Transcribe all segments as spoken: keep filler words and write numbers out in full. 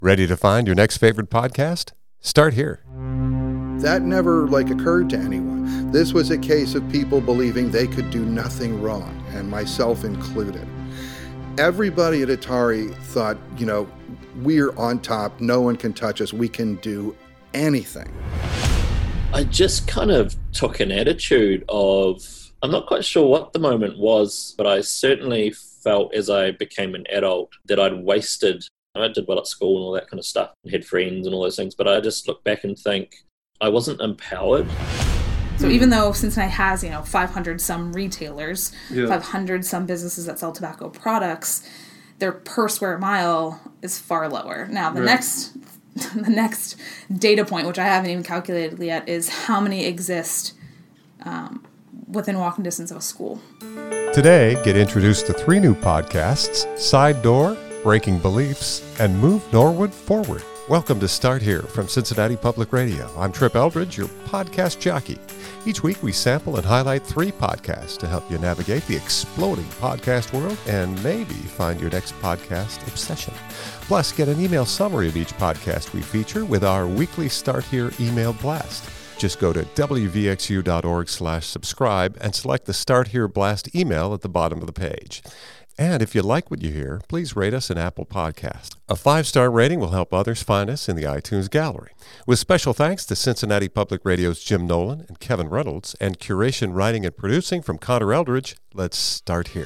Ready to find your next favorite podcast? Start here. That never like occurred to anyone. This was a case of people believing they could do nothing wrong, and myself included. Everybody at Atari thought, you know, we're on top, no one can touch us, we can do anything. I just kind of took an attitude of, I'm not quite sure what the moment was, but I certainly felt as I became an adult that I'd wasted, I did well at school and all that kind of stuff, and had friends and all those things, but I just look back and think I wasn't empowered. So even though Cincinnati has, you know, five hundred some retailers, yeah. five hundred some businesses that sell tobacco products, their per square mile is far lower. Now, the right. next the next data point, which I haven't even calculated yet, is how many exist um, within walking distance of a school. Today, get introduced to three new podcasts, Side Door, Breaking Beliefs, and Move Norwood Forward. Welcome to Start Here from Cincinnati Public Radio. I'm Trip Eldridge, your podcast jockey. Each week we sample and highlight three podcasts to help you navigate the exploding podcast world and maybe find your next podcast obsession. Plus, get an email summary of each podcast we feature with our weekly Start Here email blast. Just go to w v x u dot org slash subscribe and select the Start Here blast email at the bottom of the page. And if you like what you hear, please rate us an Apple Podcast. A five-star rating will help others find us in the iTunes gallery. With special thanks to Cincinnati Public Radio's Jim Nolan and Kevin Reynolds, and curation, writing, and producing from Connor Eldridge, let's start here.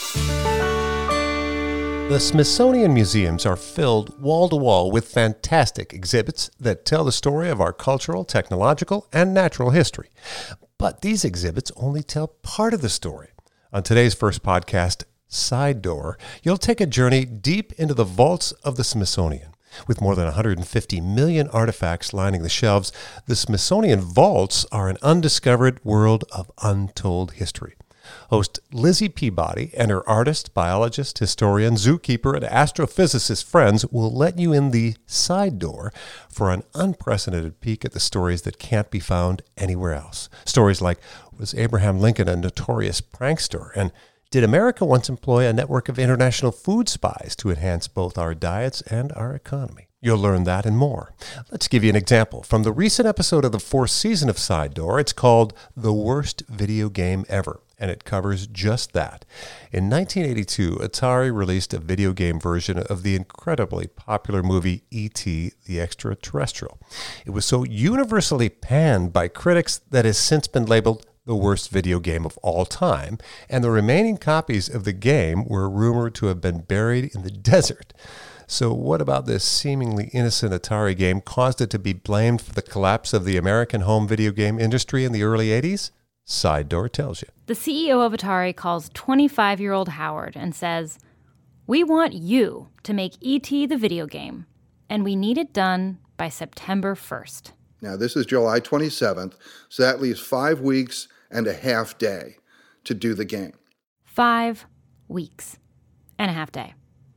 The Smithsonian museums are filled wall-to-wall with fantastic exhibits that tell the story of our cultural, technological, and natural history. But these exhibits only tell part of the story. On today's first podcast, Side Door, you'll take a journey deep into the vaults of the Smithsonian. With more than one hundred fifty million artifacts lining the shelves, the Smithsonian vaults are an undiscovered world of untold history. Host Lizzie Peabody and her artist, biologist, historian, zookeeper, and astrophysicist friends will let you in the side door for an unprecedented peek at the stories that can't be found anywhere else. Stories like, was Abraham Lincoln a notorious prankster? And did America once employ a network of international food spies to enhance both our diets and our economy? You'll learn that and more. Let's give you an example. From the recent episode of the fourth season of Side Door, it's called The Worst Video Game Ever, and it covers just that. In nineteen eighty-two, Atari released a video game version of the incredibly popular movie E T the Extraterrestrial. It was so universally panned by critics that has since been labeled the worst video game of all time, and the remaining copies of the game were rumored to have been buried in the desert. So what about this seemingly innocent Atari game caused it to be blamed for the collapse of the American home video game industry in the early eighties? Side Door tells you. The C E O of Atari calls twenty-five-year-old Howard and says, "We want you to make E T the video game, and we need it done by September first. Now, this is July twenty-seventh, so that leaves five weeks and a half day to do the game. Five weeks and a half day.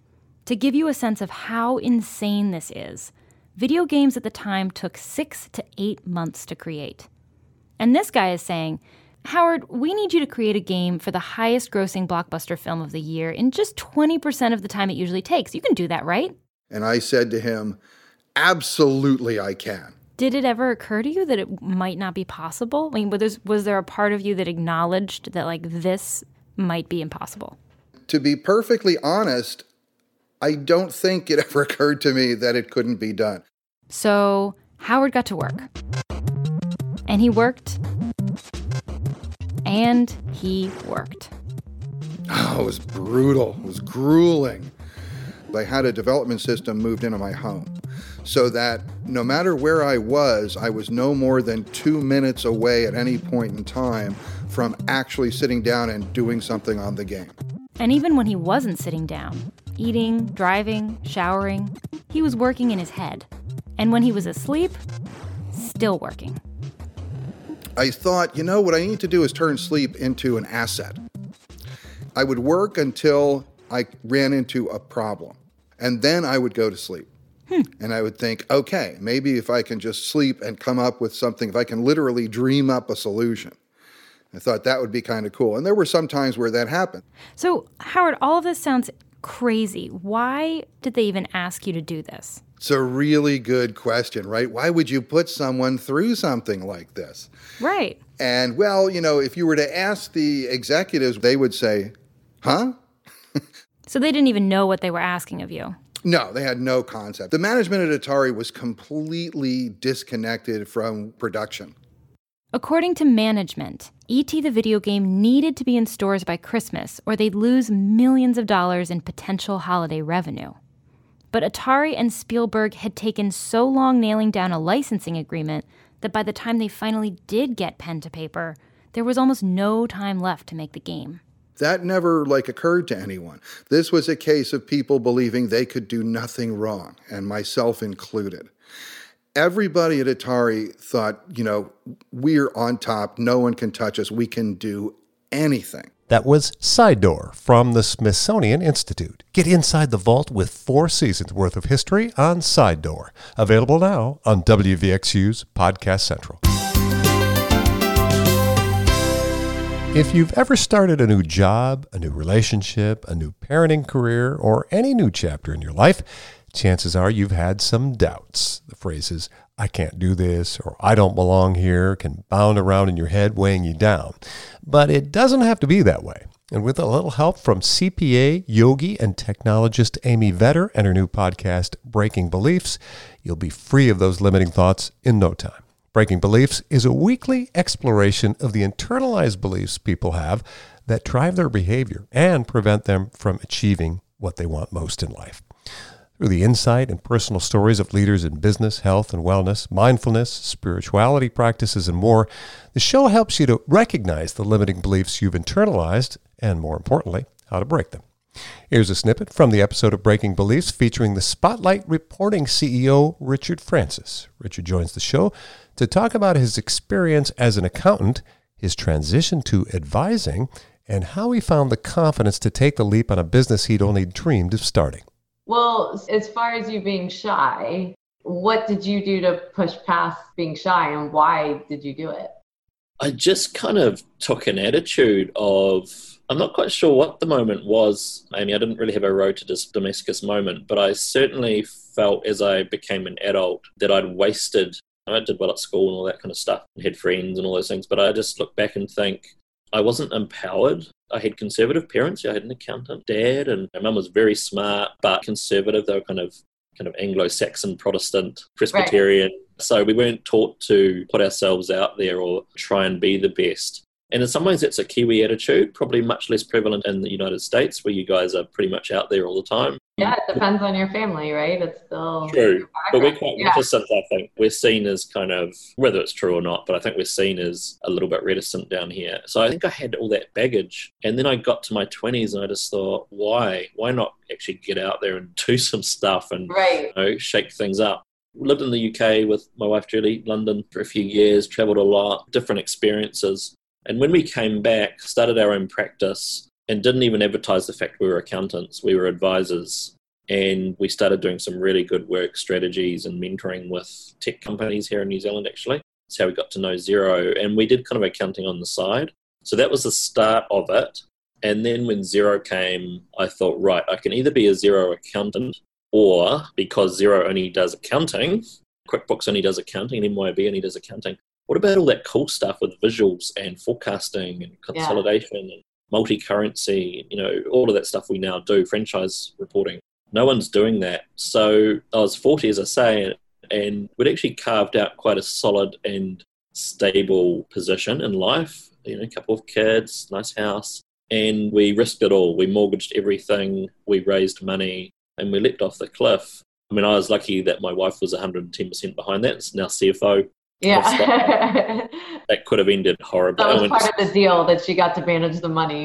To give you a sense of how insane this is, video games at the time took six to eight months to create. And this guy is saying, Howard, we need you to create a game for the highest grossing blockbuster film of the year in just twenty percent of the time it usually takes. You can do that, right? And I said to him, absolutely I can. Did it ever occur to you that it might not be possible? I mean, was, was there a part of you that acknowledged that, like, this might be impossible? To be perfectly honest, I don't think it ever occurred to me that it couldn't be done. So Howard got to work. And he worked. And he worked. Oh, it was brutal. It was grueling. I had a development system moved into my home so that no matter where I was, I was no more than two minutes away at any point in time from actually sitting down and doing something on the game. And even when he wasn't sitting down, eating, driving, showering, he was working in his head. And when he was asleep, still working. I thought, you know, what I need to do is turn sleep into an asset. I would work until I ran into a problem, and then I would go to sleep. Hmm. And I would think, okay, maybe if I can just sleep and come up with something, if I can literally dream up a solution. I thought that would be kind of cool. And there were some times where that happened. So, Howard, all of this sounds crazy. Why did they even ask you to do this? It's a really good question, right? Why would you put someone through something like this? Right. And, well, you know, if you were to ask the executives, they would say, huh? So they didn't even know what they were asking of you. No, they had no concept. The management at Atari was completely disconnected from production. According to management, E T the video game needed to be in stores by Christmas or they'd lose millions of dollars in potential holiday revenue. But Atari and Spielberg had taken so long nailing down a licensing agreement that by the time they finally did get pen to paper, there was almost no time left to make the game. That never, like, occurred to anyone. This was a case of people believing they could do nothing wrong, and myself included. Everybody at Atari thought, you know, we're on top, no one can touch us, we can do anything. That was Side Door from the Smithsonian Institute. Get inside the vault with four seasons worth of history on Side Door. Available now on W V X U's Podcast Central. If you've ever started a new job, a new relationship, a new parenting career, or any new chapter in your life, chances are you've had some doubts. The phrases, I can't do this, or I don't belong here, can bound around in your head, weighing you down. But it doesn't have to be that way. And with a little help from C P A, yogi, and technologist Amy Vetter and her new podcast, Breaking Beliefs, you'll be free of those limiting thoughts in no time. Breaking Beliefs is a weekly exploration of the internalized beliefs people have that drive their behavior and prevent them from achieving what they want most in life. Through the insight and personal stories of leaders in business, health and wellness, mindfulness, spirituality practices, and more, the show helps you to recognize the limiting beliefs you've internalized and, more importantly, how to break them. Here's a snippet from the episode of Breaking Beliefs featuring the Spotlight Reporting C E O, Richard Francis. Richard joins the show to talk about his experience as an accountant, his transition to advising, and how he found the confidence to take the leap on a business he'd only dreamed of starting. Well, as far as you being shy, what did you do to push past being shy, and why did you do it? I just kind of took an attitude of, I'm not quite sure what the moment was, Amy. I didn't really have a road to this Damascus moment, but I certainly felt as I became an adult that I'd wasted, I did well at school and all that kind of stuff, and had friends and all those things, but I just look back and think I wasn't empowered. I had conservative parents. I had an accountant dad, and my mum was very smart, but conservative. They were kind of kind of Anglo-Saxon, Protestant, Presbyterian. Right. So we weren't taught to put ourselves out there or try and be the best. And in some ways, that's a Kiwi attitude, probably much less prevalent in the United States, where you guys are pretty much out there all the time. Yeah, it depends on your family, right? It's still true. But we're quite yeah. reticent, I think. We're seen as kind of, whether it's true or not, but I think we're seen as a little bit reticent down here. So I think I had all that baggage. And then I got to my twenties and I just thought, why? Why not actually get out there and do some stuff and right. you know, shake things up? Lived in the U K with my wife, Julie, London for a few years, travelled a lot, different experiences. And when we came back, started our own practice and didn't even advertise the fact we were accountants, we were advisors. And we started doing some really good work, strategies and mentoring with tech companies here in New Zealand, actually. That's how we got to know Xero. And we did kind of accounting on the side. So that was the start of it. And then when Xero came, I thought, right, I can either be a Xero accountant or because Xero only does accounting, QuickBooks only does accounting, and M Y O B only does accounting. What about all that cool stuff with visuals and forecasting and consolidation yeah. and multi-currency, you know, all of that stuff we now do, franchise reporting? No one's doing that. So I was forty, as I say, and we'd actually carved out quite a solid and stable position in life, you know, a couple of kids, nice house, and we risked it all. We mortgaged everything, we raised money, and we leapt off the cliff. I mean, I was lucky that my wife was one hundred ten percent behind that. It's now C F O. Yeah. That could have ended horribly. That was part of the deal, that she got to manage the money.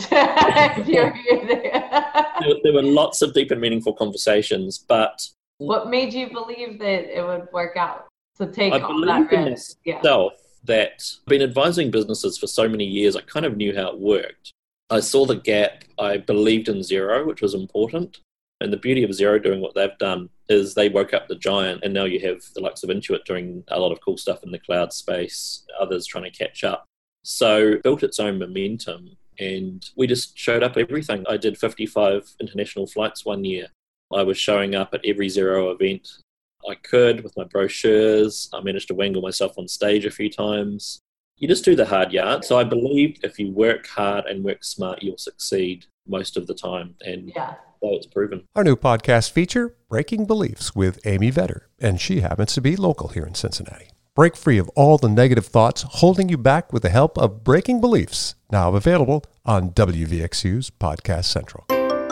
there, there were lots of deep and meaningful conversations, but... What made you believe that it would work out? To take I all that risk? I myself yeah. that I've been advising businesses for so many years, I kind of knew how it worked. I saw the gap. I believed in Xero, which was important. And the beauty of Xero doing what they've done is they woke up the giant, and now you have the likes of Intuit doing a lot of cool stuff in the cloud space, others trying to catch up. So built its own momentum, and we just showed up everything. I did fifty-five international flights one year. I was showing up at every Xero event I could with my brochures. I managed to wangle myself on stage a few times. You just do the hard yards. So I believe if you work hard and work smart, you'll succeed most of the time. And Yeah. so it's proven. Our new podcast feature, Breaking Beliefs with Amy Vetter, and she happens to be local here in Cincinnati. Break free of all the negative thoughts holding you back with the help of Breaking Beliefs, now available on W V X U's Podcast Central.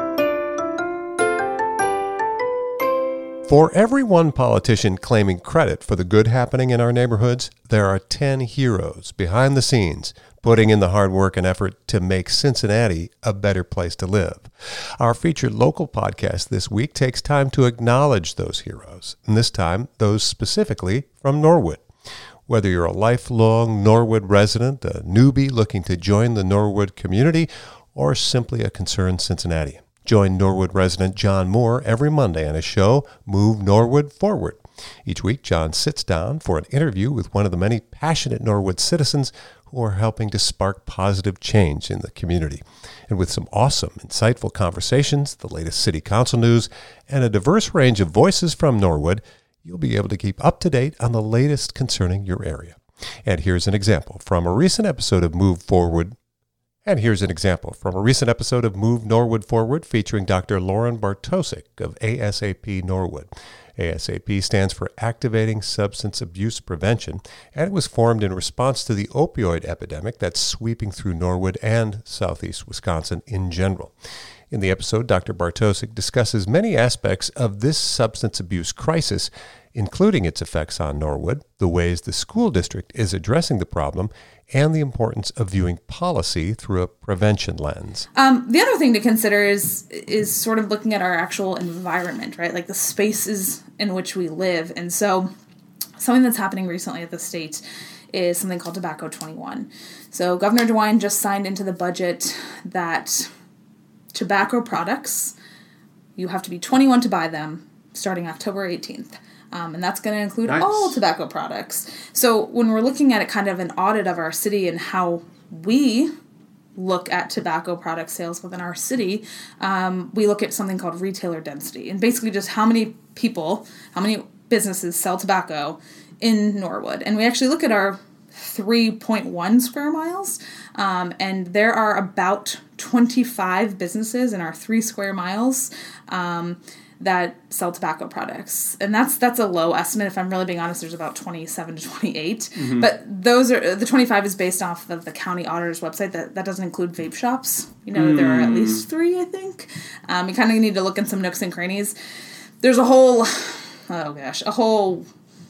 For every one politician claiming credit for the good happening in our neighborhoods, there are ten heroes behind the scenes putting in the hard work and effort to make Cincinnati a better place to live. Our featured local podcast this week takes time to acknowledge those heroes, and this time those specifically from Norwood. Whether you're a lifelong Norwood resident, a newbie looking to join the Norwood community, or simply a concerned Cincinnatian, join Norwood resident John Moore every Monday on his show, Move Norwood Forward. Each week, John sits down for an interview with one of the many passionate Norwood citizens who are helping to spark positive change in the community. And with some awesome, insightful conversations, the latest city council news, and a diverse range of voices from Norwood, you'll be able to keep up to date on the latest concerning your area. And here's an example from a recent episode of Move Forward And here's an example from a recent episode of Move Norwood Forward featuring Doctor Lauren Bartosik of A S A P Norwood. A S A P stands for Activating Substance Abuse Prevention, and it was formed in response to the opioid epidemic that's sweeping through Norwood and southeast Wisconsin in general. In the episode, Doctor Bartosik discusses many aspects of this substance abuse crisis, including its effects on Norwood, the ways the school district is addressing the problem, and the importance of viewing policy through a prevention lens. Um, the other thing to consider is is sort of looking at our actual environment, right? Like the spaces in which we live. And so something that's happening recently at the state is something called Tobacco twenty-one. So Governor DeWine just signed into the budget that tobacco products, you have to be twenty-one to buy them starting October eighteenth. Um, and that's going to include Nice. all tobacco products. So when we're looking at it kind of an audit of our city and how we look at tobacco product sales within our city, um, we look at something called retailer density. And basically just how many people, how many businesses sell tobacco in Norwood. And we actually look at our three point one square miles, um, and there are about twenty-five businesses in our three square miles um, that sell tobacco products. And that's that's a low estimate. If I'm really being honest, there's about twenty-seven to twenty-eight. Mm-hmm. But those are the twenty-five is based off of the county auditor's website. That, that doesn't include vape shops. You know, mm. there are at least three, I think. Um, you kind of need to look in some nooks and crannies. There's a whole, oh gosh, a whole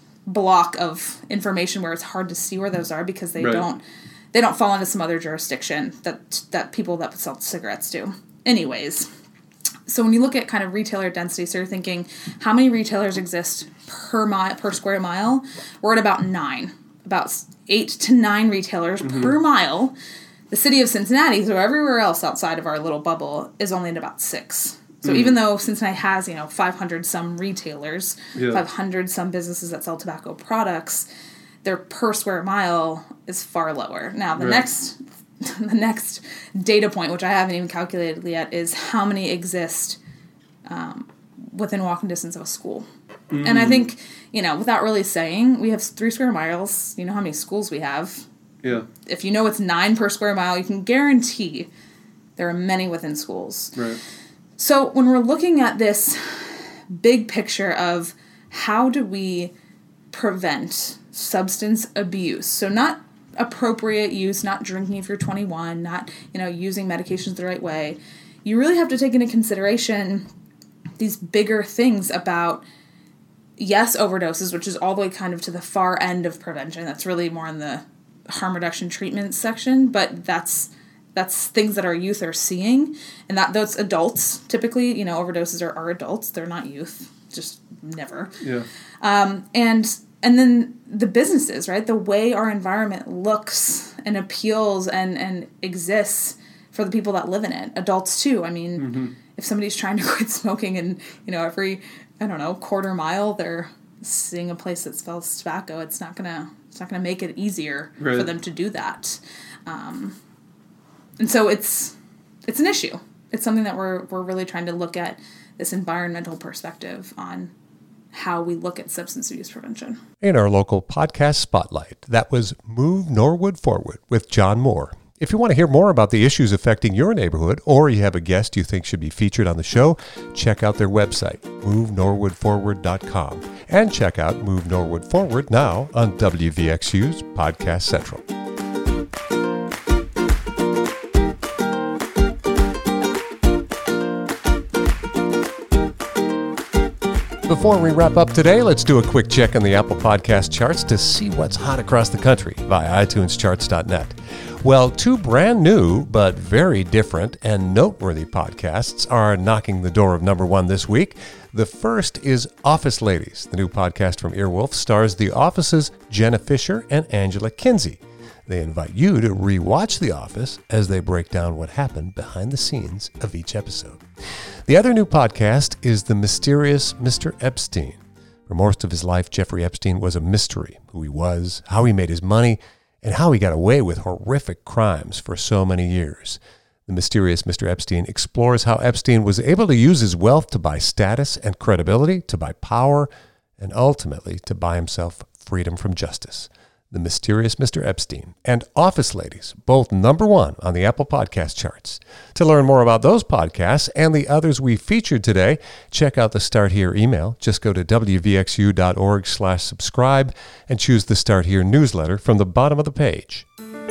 block of information where it's hard to see where those are because they right. don't they don't fall into some other jurisdiction that that people that sell cigarettes do. Anyways, so when you look at kind of retailer density, so you're thinking how many retailers exist per mile per square mile? We're at about nine, about eight to nine retailers mm-hmm. per mile. The city of Cincinnati, so everywhere else outside of our little bubble, is only at about six. So mm. even though Cincinnati has, you know, five hundred some retailers, yeah. five hundred some businesses that sell tobacco products, their per square mile is far lower. Now, the right. next the next data point, which I haven't even calculated yet, is how many exist um, within walking distance of a school. Mm. And I think, you know, without really saying, we have three square miles. You know how many schools we have. Yeah. If you know it's nine per square mile, you can guarantee there are many within schools. Right. So when we're looking at this big picture of how do we prevent substance abuse, so not appropriate use, not drinking if you're twenty-one, not, you know, using medications the right way, you really have to take into consideration these bigger things about, yes, overdoses, which is all the way kind of to the far end of prevention. That's really more in the harm reduction treatment section, but that's That's things that our youth are seeing, and that those adults typically, you know, overdoses are, are adults; they're not youth, just never. Yeah. Um, and and then the businesses, right? The way our environment looks and appeals and and exists for the people that live in it, adults too. I mean, mm-hmm. if somebody's trying to quit smoking, and you know, every I don't know quarter mile they're seeing a place that sells tobacco, it's not gonna it's not gonna make it easier right. for them to do that. Um, And so it's it's an issue. It's something that we're we're really trying to look at this environmental perspective on how we look at substance abuse prevention. In our local podcast spotlight, that was Move Norwood Forward with John Moore. If you want to hear more about the issues affecting your neighborhood, or you have a guest you think should be featured on the show, check out their website, move norwood forward dot com, and check out Move Norwood Forward now on W V X U's Podcast Central. Before we wrap up today, let's do a quick check on the Apple Podcast charts to see what's hot across the country via i tunes charts dot net. Well, two brand new but very different and noteworthy podcasts are knocking the door of number one this week. The first is Office Ladies. The new podcast from Earwolf stars The Office's Jenna Fischer and Angela Kinsey. They invite you to rewatch The Office as they break down what happened behind the scenes of each episode. The other new podcast is The Mysterious Mister Epstein. For most of his life, Jeffrey Epstein was a mystery. Who he was, how he made his money, and how he got away with horrific crimes for so many years. The Mysterious Mister Epstein explores how Epstein was able to use his wealth to buy status and credibility, to buy power, and ultimately to buy himself freedom from justice. The Mysterious Mister Epstein and Office Ladies, both number one on the Apple Podcast charts. To learn more about those podcasts and the others we featured today, check out the Start Here email. Just go to w v x u dot org slash subscribe and choose the Start Here newsletter from the bottom of the page.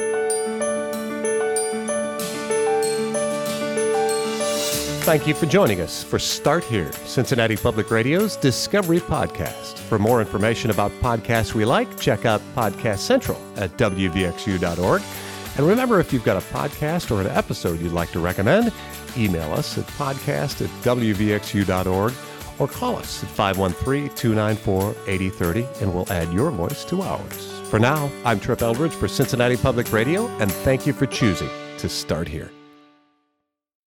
Thank you for joining us for Start Here, Cincinnati Public Radio's Discovery Podcast. For more information about podcasts we like, check out Podcast Central at w v x u dot org. And remember, if you've got a podcast or an episode you'd like to recommend, email us at podcast at w v x u dot org or call us at five one three, two nine four, eight zero three zero and we'll add your voice to ours. For now, I'm Trip Eldridge for Cincinnati Public Radio, and thank you for choosing to Start Here.